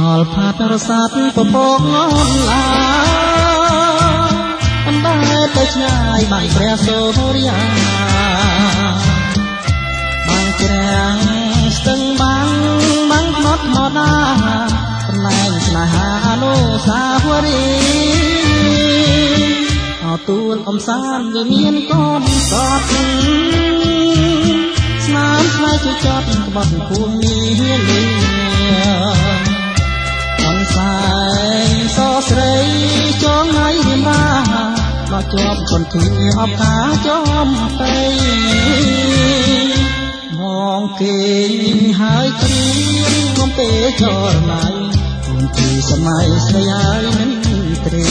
លផាត់រសាត់ពពកងន់ឡាអំបែបទៅឆ្ងាយបាញ់ព្រះសូរិយាបាំងច្រាំងស្ទឹងបាំងផ្នត់មកដាកន្លែងស្នេហាអនុសាវរីយ៍អទូលកំសាន្តវាមានកូនសតស្នាមស្នេហ៍ជួយចត់ក្បត់ភូមិលាអនសែងសស្រីចងថ្ងៃរៀមរាមកជាប់ជន់គ្នាអបការចំទៅមកគេហើយគ្រៀងមកពេលចរណៃគុំពីសម័យស្រីហើយមិនត្រី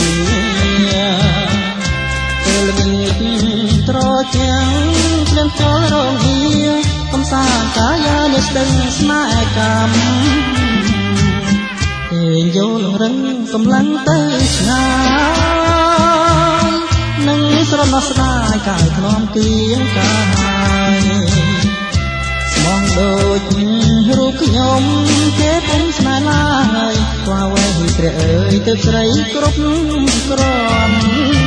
ពេលមានត្រជាំងភ្លៀងចូលរងហៀកំសាន្តកាយានេះស្ដឹងស្នេហ៍កម្មពេលយល់រឹងកម្លាំងទៅឆ្ងាយនឹងស្រណោះស្ដាយកាយធ្នមទៀងកាយស្មងដូចរូបខ្ញុំគេពុំស្នេហ៍ឡើយខ្វះវែងព្រះអើយទៅស្រីគ្រប់គ្រាន់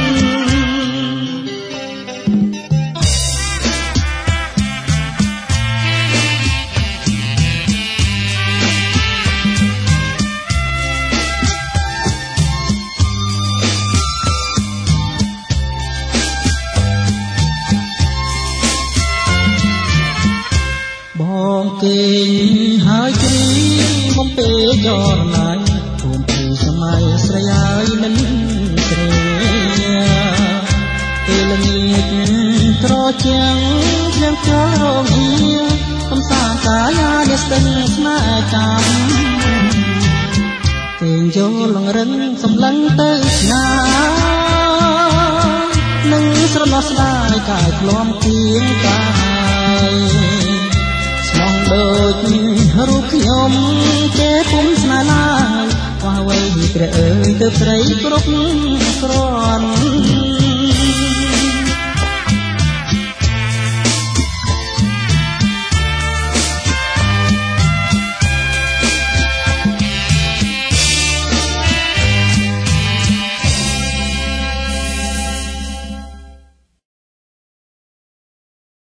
បងគេហើយគ្រីបំពេលចរណៃភូមិពីសម័យស្រីហើយមិនស្រីពេលល្ងាចត្រជាំងភ្លៀងចូលរងហៀកំសាន្តកាយានេះស្ទឹងស្នេហ៍កម្មគេយល់លងរឹងសម្លឹងទៅឆ្ងាយនឹងស្រណោះស្ដាយកាយធ្លំទៀងកាយដូចរូបខ្ញុំគេពុំស្នេហ៍ឡើយខ្វះវ័យព្រះអើយទៅស្រីគ្រប់គ្រាន់